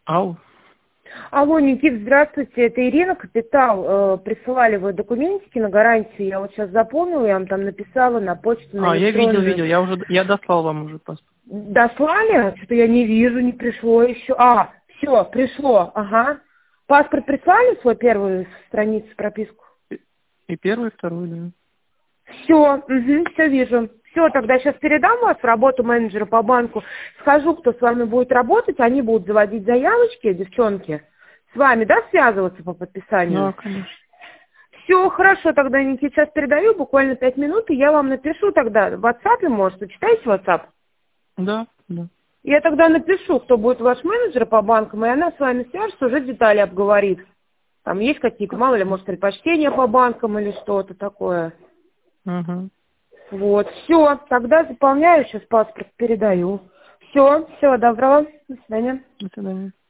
Ау. Алло, Никит, здравствуйте, это Ирина, Капитал. Присылали вы документики на гарантию, я вот сейчас заполнила, я вам там написала на почту, на Я электронную. видел, я дослал вам уже паспорт. Дослали? Что-то я не вижу, не пришло еще. Все, пришло, ага. Паспорт прислали свой первую страницу, прописку? И первый, и второй, да. Все, все вижу. Все, тогда сейчас передам вас в работу менеджера по банку. Скажу, кто с вами будет работать, они будут заводить заявочки, девчонки. С вами, да, связываться по подписанию? Да, конечно. Все, хорошо, тогда, Никит, сейчас передаю, буквально 5 минут, и я вам напишу тогда в WhatsApp, может, вы читаете WhatsApp? Да, да. Я тогда напишу, кто будет ваш менеджер по банкам, и она с вами свяжется, уже детали обговорит. Там есть какие-то, мало ли, может, предпочтения по банкам или что-то такое. Угу. Вот, все, тогда заполняю, сейчас паспорт передаю. Все, всего доброго, до свидания. До свидания.